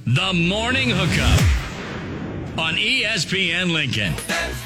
The Morning Hookup on ESPN Lincoln.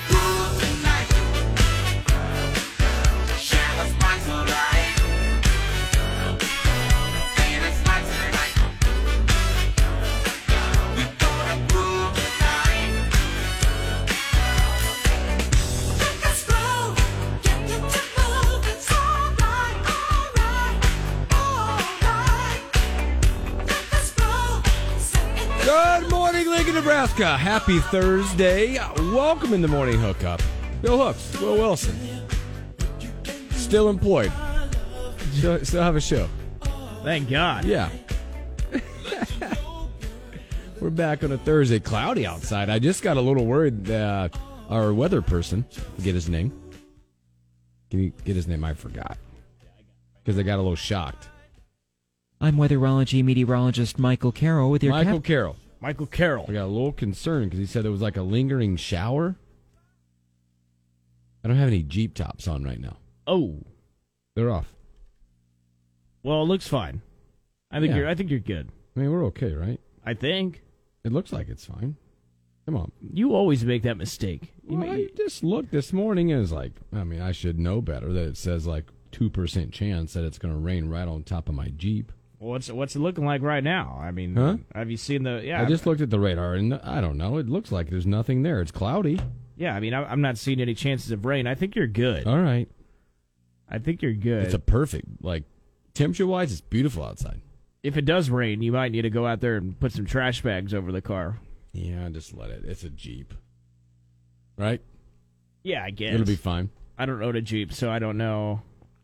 Good morning, Lincoln, Nebraska. Happy Thursday. Welcome in the Morning Hookup. Bill Hooks, Will Wilson. Still employed. Still have a show. Thank God. Yeah. We're back on a Thursday. Cloudy outside. I just got a little worried that our weather person, get his name. Can you get his name? I forgot. Because I got a little shocked. I'm weatherology meteorologist Michael Carroll with your Michael Carroll. Michael Carroll. I got a little concerned because he said there was like a lingering shower. I don't have any Jeep tops on right now. Oh, They're off. well, it looks fine. I think you're good. I mean, we're okay, right? I think It looks like it's fine. Come on. you always make that mistake. I just looked this morning and it's like, I mean, I should know better that it says like 2% chance that it's going to rain right on top of my Jeep. What's it looking like right now? I mean, Huh? have you seen the? Yeah, I just looked at the radar and I don't know. It looks like there's nothing there. It's cloudy. yeah. I mean, I'm not seeing any chances of rain. I think you're good. All right. I think you're good. It's a perfect, like, temperature-wise, it's beautiful outside. If it does rain, you might need to go out there and put some trash bags over the car. Yeah, just let it. It's a Jeep. Right? Yeah, I guess It'll be fine. I don't own a Jeep, so I don't know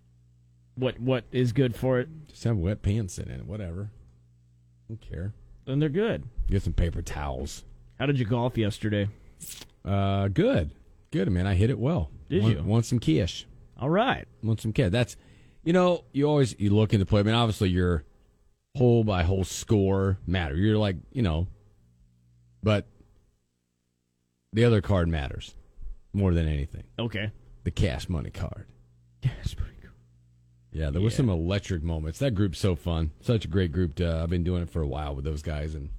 what is good for it. Just have wet pants in it, whatever. Don't care. Then they're good. Get some paper towels. How did you golf yesterday? Good. Good, man. I hit it well. Did you? Want some cash. All right. Want some cash. That's, you look into play. I mean, obviously your hole by hole score matter. You're like, but the other card matters more than anything. Okay. The cash money card. That's pretty cool. Yeah, there were some electric moments. That group's so fun. Such a great group. I've been doing it for a while with those guys. And,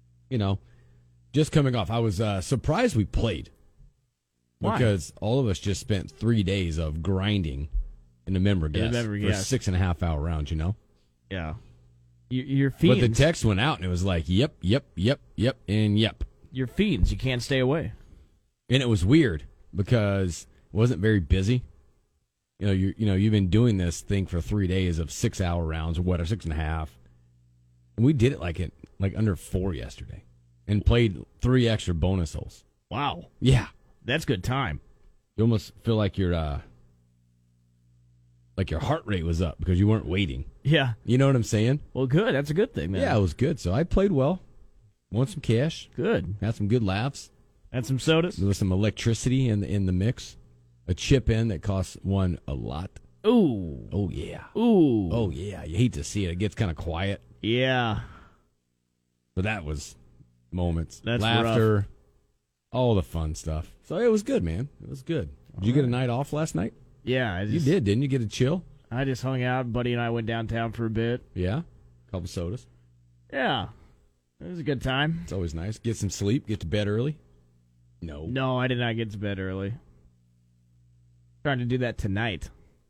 just coming off, I was surprised we played. Why? Because all of us just spent 3 days of grinding in the member guest for 6.5 hour rounds, Yeah. You're fiends. But the text went out, and it was like, yep, and yep. You're fiends. You can't stay away. And it was weird because it wasn't very busy. You've been doing this thing for 3 days of 6 hour rounds or 6.5. And we did it like under 4 yesterday and played 3 extra bonus holes. Wow. Yeah. That's good time. You almost feel like your heart rate was up because you weren't waiting. Yeah. You know what I'm saying? Well, good. That's a good thing, man. Yeah, it was good. So I played well. Won some cash. Good. Had some good laughs. And some sodas. There was some electricity in the mix. A chip in that costs one a lot. Ooh. Oh, yeah. Ooh. Oh, yeah. You hate to see it. It gets kind of quiet. Yeah. But that was moments. That's laughter. rough. All the fun stuff. So it was good, man. It was good. Did you get a night off last night? Yeah. You did, didn't you? Get a chill? I just hung out. Buddy and I went downtown for a bit. Yeah. A couple sodas. Yeah. It was a good time. It's always nice. Get some sleep. Get to bed early. No, I did not get to bed early. Trying to do that tonight.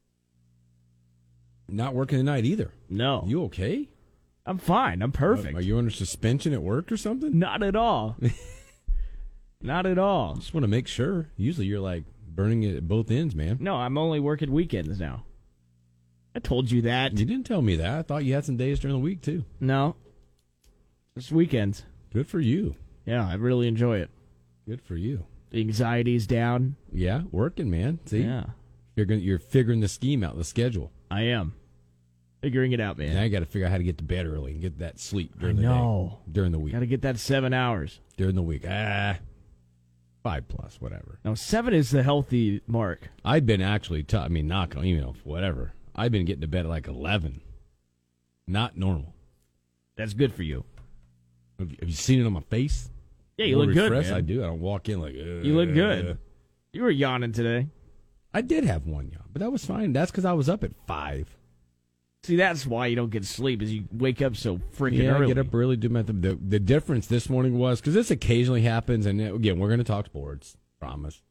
Not working tonight either. No. You okay? I'm fine. I'm perfect. Are you under suspension at work or something? Not at all. Not at all. Just want to make sure. Usually you're like burning it at both ends, man. No, I'm only working weekends now. I told you that. You didn't tell me that. I thought you had some days during the week, too. No. Just weekends. Good for you. Yeah, I really enjoy it. Good for you. The anxiety's down. Yeah, working, man. See? Yeah. You're figuring the scheme out, the schedule. I am. Figuring it out, man. Now you got to figure out how to get to bed early and get that sleep during the day. During the week. Got to get that 7 hours. During the week. 5+, whatever. No, 7 is the healthy mark. I've been actually, knock on, whatever. I've been getting to bed at like 11. Not normal. That's good for you. Have you seen it on my face? Yeah, you look good, man. man. I do. I don't walk in like, You look good. You were yawning today. I did have one yawn, but that was fine. That's because I was up at 5. See, that's why you don't get sleep, is you wake up so freaking Yeah, early. I get up early, do my the difference this morning was, because this occasionally happens, and again, we're going to talk sports, promise.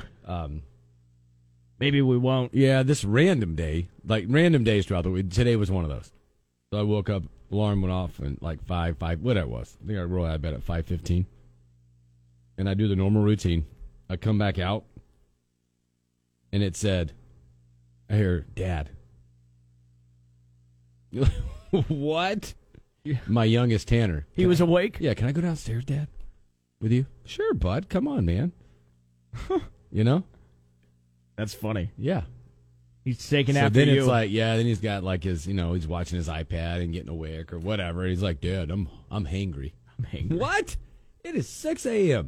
Maybe we won't. Yeah, this random day, like random days throughout the week, today was one of those. So I woke up, alarm went off, and like 5, whatever it was. I think I rolled out of bed at 5:15. And I do the normal routine. I come back out, and it said, I hear, Dad. What? My youngest Tanner. He was awake? Yeah, can I go downstairs, Dad? With you? Sure, bud. Come on, man. You know? That's funny. Yeah. He's taking So after then you. it's like, yeah, then he's got like his, he's watching his iPad and getting awake or whatever. He's like, Dad, I'm hangry. I'm hangry. What? It is 6 a.m.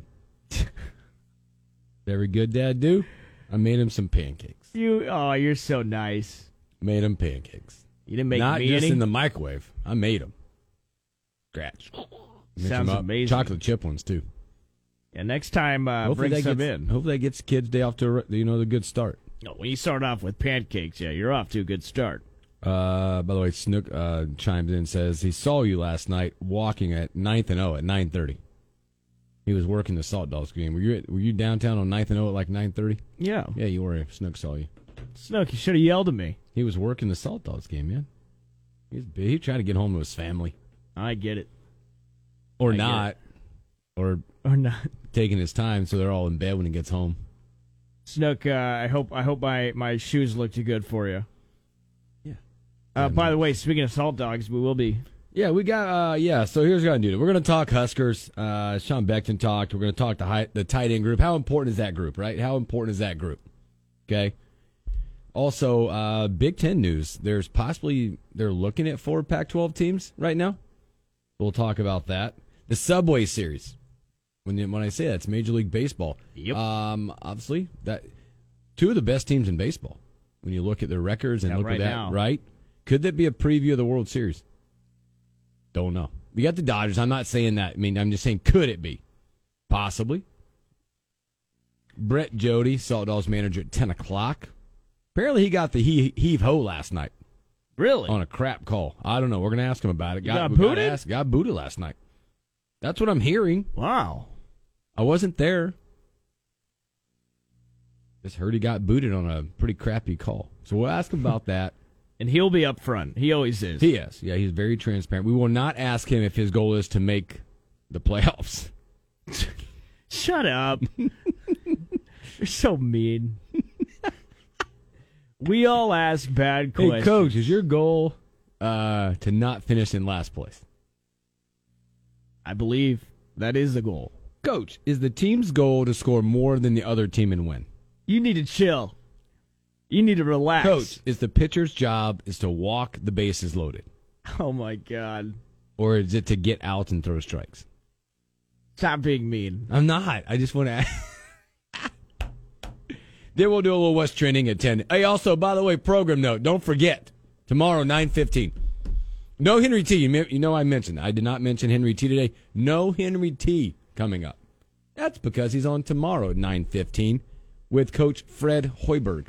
Very good, Dad, do? I made him some pancakes. You're so nice. Made him pancakes. You didn't make Not me just any? in the microwave. I made them. Scratch. Mix Sounds 'em up. amazing. Chocolate chip ones, too. Yeah, next time, Hopefully bring that some gets, in. Hopefully that gets kids' day off to the good start. No, when you start off with pancakes, yeah, you're off to a good start. By the way, Snook chimes in and says he saw you last night walking at 9th and O at 9:30. He was working the Salt Dogs game. Were you downtown on 9th and O at like 9:30? Yeah. Yeah, you were. Snook saw you. Snook, you should have yelled at me. He was working the Salt Dogs game, man. He's big. He tried to get home to his family, I get it. or I get not, or Or not. taking his time so they're all in bed when he gets home. Snook, I hope my shoes look too good for you. Yeah. By the way, speaking of Salt Dogs, we will be. Yeah, we got, so here's what I'm going to do. We're going to talk Huskers. Sean Beckton talked. We're going to talk the tight end group. How important is that group, right? How important is that group? Okay. Also, Big Ten news. They're looking at 4 Pac-12 teams right now. We'll talk about that. The Subway Series. When I say that, it's Major League Baseball. Yep. Obviously, that 2 of the best teams in baseball. When you look at their records and Yeah, look right at that, now. right? Could that be a preview of the World Series? Don't know. We got the Dodgers. I'm not saying that. I mean, I'm just saying, could it be? Possibly. Brett Jody, Salt Dogs manager at 10 o'clock. Apparently he got the heave-ho last night Really? on a crap call. I don't know. We're going to ask him about it. You got we gotta booted? ask. Got booted last night. That's what I'm hearing. Wow. I wasn't there. Just heard he got booted on a pretty crappy call. So we'll ask him about that. And he'll be up front. He always is. He is. Yeah, he's very transparent. We will not ask him if his goal is to make the playoffs. Shut up. You're so mean. We all ask bad questions. Hey, Coach, is your goal to not finish in last place? I believe that is the goal. Coach, is the team's goal to score more than the other team and win? You need to chill. You need to relax. Coach, is the pitcher's job is to walk the bases loaded? Oh, my God. Or is it to get out and throw strikes? Stop being mean. I'm not. I just want to ask. Then we'll do a little West Trending at 10. Hey, also, by the way, program note, don't forget, tomorrow, 9:15. No Henry T. You know I mentioned. I did not mention Henry T today. No Henry T coming up. That's because he's on tomorrow at 9:15 with Coach Fred Hoiberg.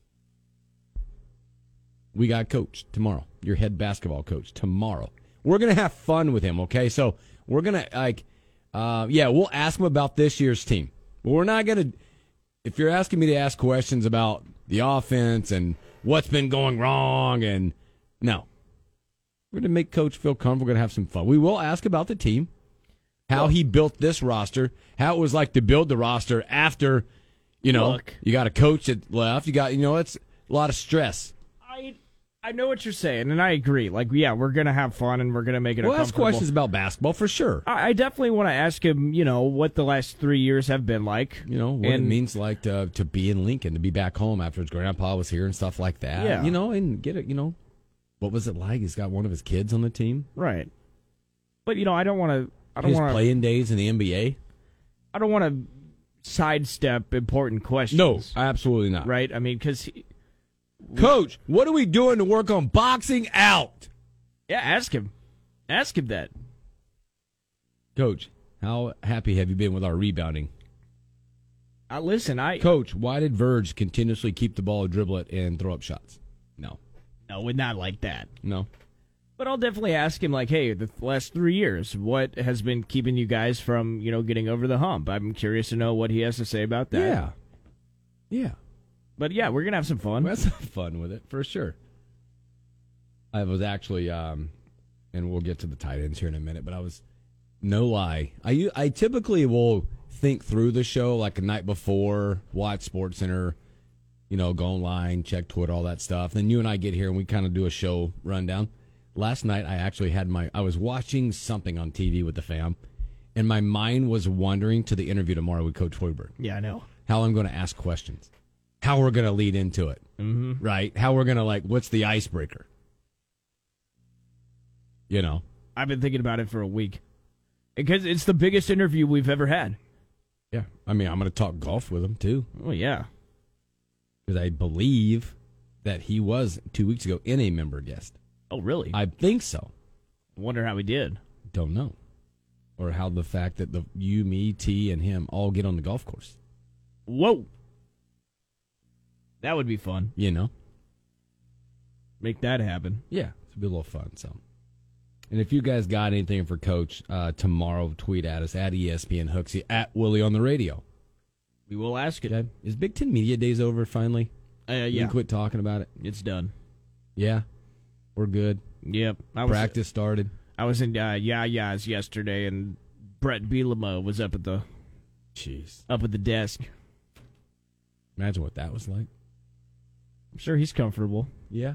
We got Coach tomorrow, your head basketball coach, tomorrow. We're going to have fun with him, okay? So we're going to, we'll ask him about this year's team. But we're not going to, if you're asking me to ask questions about the offense and what's been going wrong, and no. We're going to make Coach feel comfortable. We're going to have some fun. We will ask about the team, how he built this roster, how it was like to build the roster after, you got a coach that left. You got, it's a lot of stress. I know what you're saying, and I agree. Like, yeah, we're going to have fun, and we're going to make it We'll ask comfortable. questions about basketball for sure. I definitely want to ask him, what the last 3 years have been like. What it means like to be in Lincoln, to be back home after his grandpa was here and stuff like that. Yeah. And get it, what was it like? He's got one of his kids on the team. Right. But, I don't want to... His playing days in the NBA. I don't want to sidestep important questions. No, absolutely not. Right? I mean, because... Coach, what are we doing to work on boxing out? Yeah, ask him. Ask him that. Coach, how happy have you been with our rebounding? Listen, Coach, why did Verge continuously keep the ball, dribble it, and throw up shots? No. No, not like that. No. But I'll definitely ask him, like, hey, the last 3 years, what has been keeping you guys from, getting over the hump? I'm curious to know what he has to say about that. Yeah. Yeah. But yeah, we're going to have some fun. We'll have some fun with it, for sure. I was actually, and we'll get to the tight ends here in a minute, but no lie, I typically will think through the show like a night before, watch SportsCenter, go online, check Twitter, all that stuff. Then you and I get here and we kind of do a show rundown. Last night, I actually I was watching something on TV with the fam, and my mind was wandering to the interview tomorrow with Coach Hoiberg. Yeah, I know. How I'm going to ask questions, how we're going to lead into it, right? How we're going to, what's the icebreaker? I've been thinking about it for a week. Because it's the biggest interview we've ever had. Yeah. I mean, I'm going to talk golf with him, too. Oh, yeah. Because I believe that he was, 2 weeks ago, in a member guest. Oh, really? I think so. Wonder how he did. Don't know. Or how the fact that you, me, T, and him all get on the golf course. Whoa. That would be fun. Make that happen. Yeah. It'll be a little fun, so. And if you guys got anything for Coach, tomorrow, tweet at us, at ESPN Hooksy, at Willie on the radio. We will ask it. Okay. Is Big Ten Media Days over, finally? Yeah. You can quit talking about it? It's done. Yeah. We're good. Yep. Practice started. I was in Yaya's yesterday, and Brett Bielema was up at the desk. Imagine what that was like. I'm sure he's comfortable. Yeah.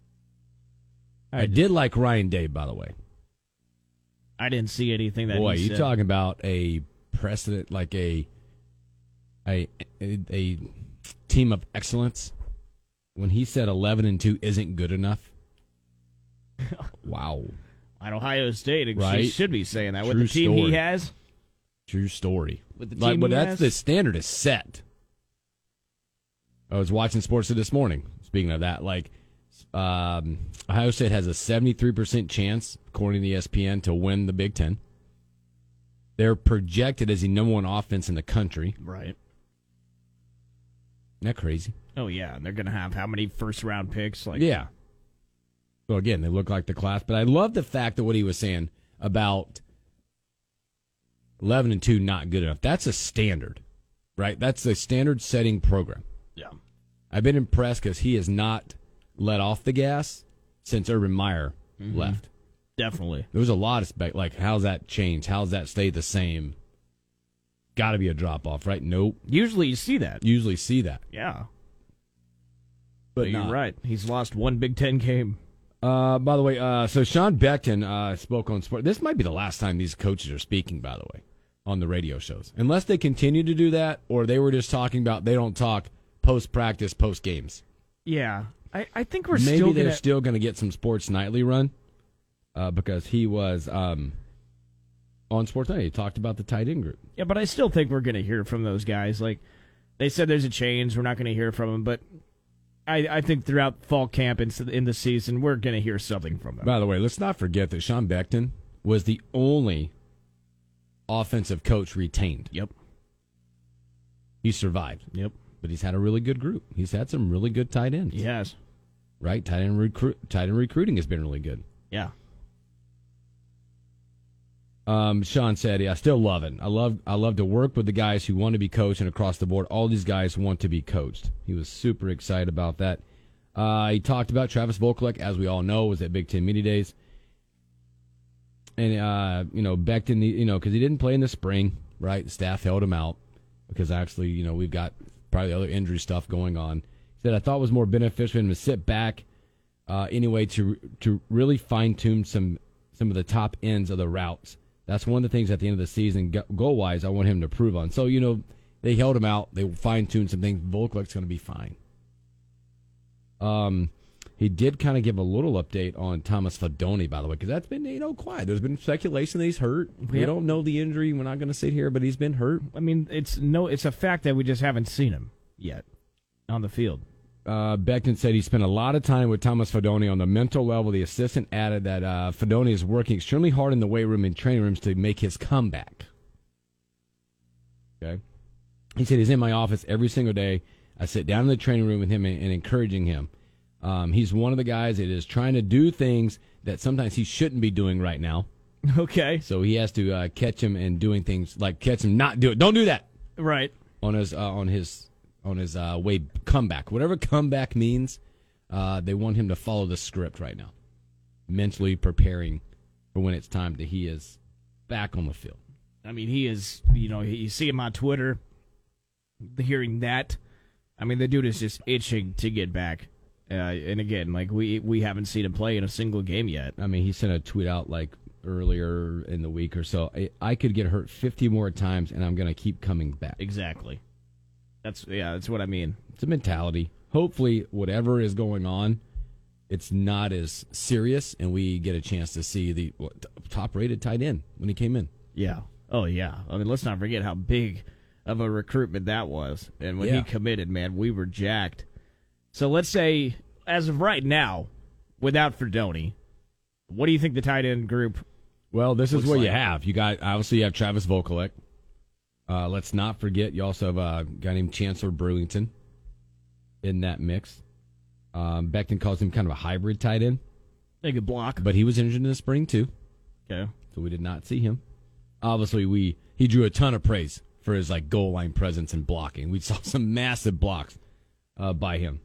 I did like Ryan Day, by the way. I didn't see anything that Boy, he you said. talking about a precedent, like a team of excellence. When he said 11-2 isn't good enough. Wow. At Ohio State, Right? He should be saying that. With True the team story. he has. True story. With the team but he that's has? the standard is set. I was watching sports this morning. Speaking of that, Ohio State has a 73% chance, according to ESPN, to win the Big Ten. They're projected as the number one offense in the country. Right. Isn't that crazy? Oh, yeah. And they're going to have how many first-round picks? Yeah. So, again, they look like the class. But I love the fact that what he was saying about 11-2 not good enough. That's a standard, right? That's the standard-setting program. Yeah. I've been impressed because he has not let off the gas since Urban Meyer left. Definitely. There was a lot of how's that changed? How's that stay the same? Got to be a drop-off, right? Nope. Usually you see that. Usually see that. Yeah. But you're right. He's lost one Big Ten game. By the way, so Sean Beckton spoke on sport. This might be the last time these coaches are speaking, by the way, on the radio shows. Unless they continue to do that, or they were just talking about they don't talk post-practice, post-games. Yeah. I think we're Maybe still they're gonna... still going to get some Sports Nightly run because he was on Sports Nightly. He talked about the tight end group. Yeah, but I still think we're going to hear from those guys. Like, they said there's a change. We're not going to hear from them, but I think throughout fall camp and in the season, we're going to hear something from them. By the way, let's not forget that Sean Beckton was the only offensive coach retained. Yep. He survived. Yep. But he's had a really good group. He's had some really good tight ends. He has. Right? Tight end recruiting has been really good. Yeah. Sean said, I still love it. I love to work with the guys who want to be coached, and across the board, all these guys want to be coached. He was super excited about that. He talked about Travis Vokolek, as we all know, was at Big Ten Media Days. And, Beckton, because he didn't play in the spring, right? The staff held him out because actually, we've got probably other injury stuff going on. He said, I thought it was more beneficial for him to sit back anyway to really fine-tune some of the top ends of the routes. That's one of the things at the end of the season, goal-wise, I want him to improve on. So, they held him out. They fine-tuned some things. Vokolek's going to be fine. He did kind of give a little update on Thomas Fidone, by the way, because that's been, quiet. There's been speculation that he's hurt. We don't know the injury. We're not going to sit here, but he's been hurt. I mean, it's a fact that we just haven't seen him yet on the field. Beckton said he spent a lot of time with Thomas Fidone on the mental level. The assistant added that Fidone is working extremely hard in the weight room and training rooms to make his comeback. Okay. He said he's in my office every single day. I sit down in the training room with him and encouraging him. He's one of the guys that is trying to do things that sometimes he shouldn't be doing right now. Okay. So he has to catch him and doing things like catch him not do it. Don't do that. Right. On his way comeback. Whatever comeback means, they want him to follow the script right now. Mentally preparing for when it's time that he is back on the field. I mean, he is, you see him on Twitter, hearing that. I mean, the dude is just itching to get back. And again, like, we haven't seen him play in a single game yet. I mean, he sent a tweet out, like, earlier in the week or so. I could get hurt 50 more times, and I'm going to keep coming back. Exactly. That's what I mean. It's a mentality. Hopefully, whatever is going on, it's not as serious, and we get a chance to see the top-rated tight end when he came in. Yeah. Oh, yeah. I mean, let's not forget how big of a recruitment that was. And when he committed, man, we were jacked. So let's say, as of right now, without Fredoni, what do you think the tight end group? Well, this is what like? you have. You have Travis Vokolek. Let's not forget you also have a guy named Chancellor Brewington in that mix. Becton calls him kind of a hybrid tight end. They could block. But he was injured in the spring, too. Okay. So we did not see him. Obviously, he drew a ton of praise for his goal line presence and blocking. We saw some massive blocks by him.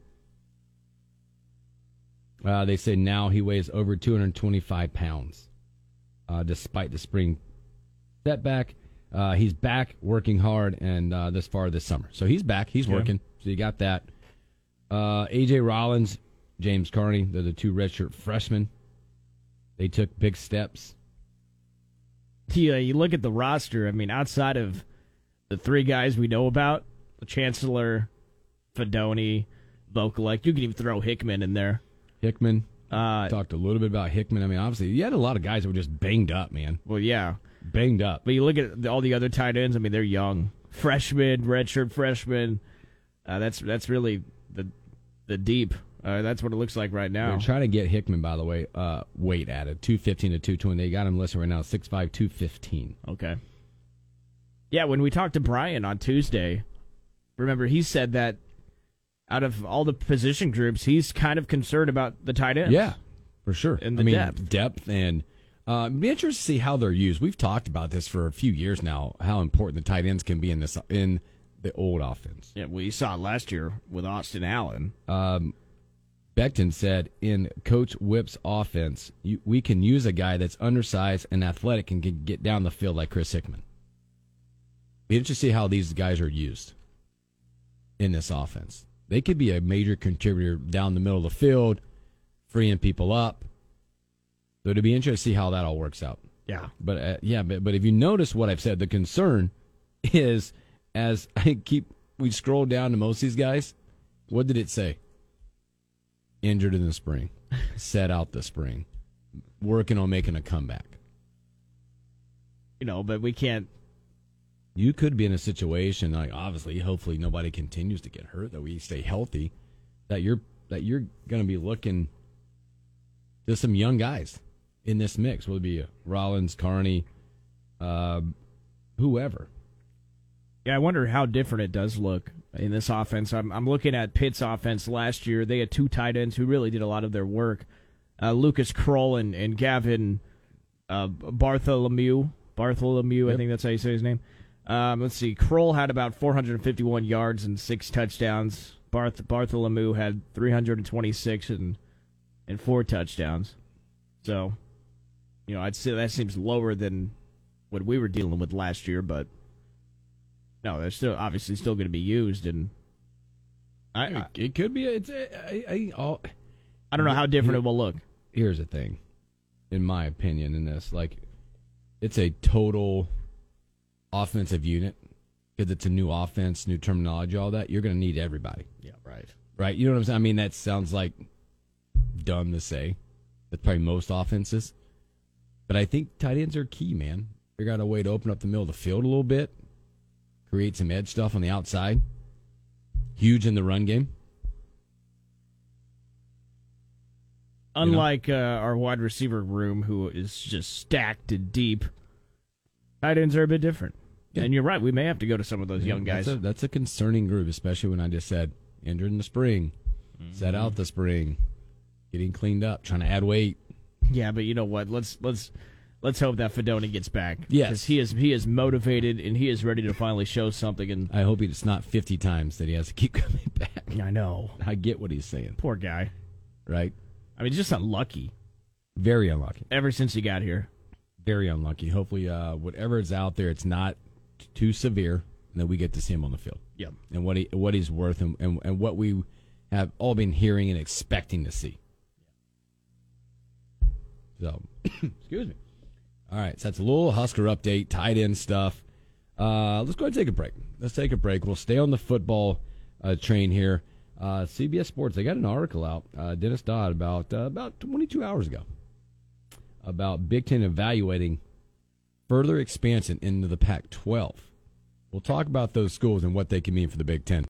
They say now he weighs over 225 pounds, despite the spring setback. He's back working hard and this far this summer. So he's back. He's working. So you got that. A.J. Rollins, James Carney, they're the two redshirt freshmen. They took big steps. Yeah, you look at the roster, I mean, outside of the three guys we know about, the Chancellor, Fedoni, Vokolek, you can even throw Hickman in there. Hickman. Talked a little bit about Hickman. I mean, obviously, you had a lot of guys that were just banged up, man. Well, yeah. Banged up. But you look at all the other tight ends, I mean, they're young. Freshmen, redshirt freshmen. That's really the deep. That's what it looks like right now. They're trying to get Hickman, by the way, weight added, 215 to 220. They got him listed right now, 6'5", 215. Okay. Yeah, when we talked to Brian on Tuesday, remember he said that out of all the position groups, he's kind of concerned about the tight ends. Yeah, for sure. And the depth and it'd be interesting to see how they're used. We've talked about this for a few years now, how important the tight ends can be in the old offense. Yeah, we saw it last year with Austin Allen. Becton said, in Coach Whip's offense, we can use a guy that's undersized and athletic and can get down the field like Chris Hickman. Be interesting to see how these guys are used in this offense. They could be a major contributor down the middle of the field, freeing people up. So it'd be interesting to see how that all works out. Yeah. But but if you notice what I've said, the concern is, as we scroll down to most of these guys, what did it say? Injured in the spring, set out the spring, working on making a comeback. But we can't. You could be in a situation, obviously, hopefully nobody continues to get hurt, that we stay healthy, that you're going to be looking to some young guys in this mix, whether it be Rollins, Carney, whoever. Yeah, I wonder how different it does look in this offense. I'm looking at Pitt's offense last year. They had two tight ends who really did a lot of their work. Lucas Kroll and Gavin Bartholomew. Bartholomew, I think that's how you say his name. Let's see. Kroll had about 451 yards and 6 touchdowns. Bartholomew had 326 and 4 touchdowns. So, I'd say that seems lower than what we were dealing with last year, but no, they're still obviously still going to be used, and it could be. I don't know how different it will look. Here's the thing, in my opinion, in this, it's a total offensive unit because it's a new offense, new terminology, all that. You're going to need everybody. Yeah, right. Right. You know what I'm saying? I mean, that sounds like dumb to say. That's probably most offenses, but I think tight ends are key, man. Figure out a way to open up the middle of the field a little bit. Create some edge stuff on the outside. Huge in the run game. Unlike our wide receiver room, who is just stacked and deep, tight ends are a bit different. Yeah. And you're right, we may have to go to some of those young guys. That's a concerning group, especially when I just said injured in the spring, set out the spring. getting cleaned up, trying to add weight. Yeah, but you know what? Let's hope that Fedoni gets back. Yes. Because he is motivated and he is ready to finally show something. And I hope it's not 50 times that he has to keep coming back. I know. I get what he's saying. Poor guy. Right? I mean, just unlucky. Very unlucky. Ever since he got here. Very unlucky. Hopefully, whatever is out there, it's not too severe, and that we get to see him on the field. Yep. And what he's worth, and what we have all been hearing and expecting to see. So, excuse me. All right, so that's a little Husker update, tight end stuff. Let's go ahead and take a break. Let's take a break. We'll stay on the football train here. CBS Sports, they got an article out, Dennis Dodd, about 22 hours ago, about Big Ten evaluating further expansion into the Pac-12. We'll talk about those schools and what they can mean for the Big Ten.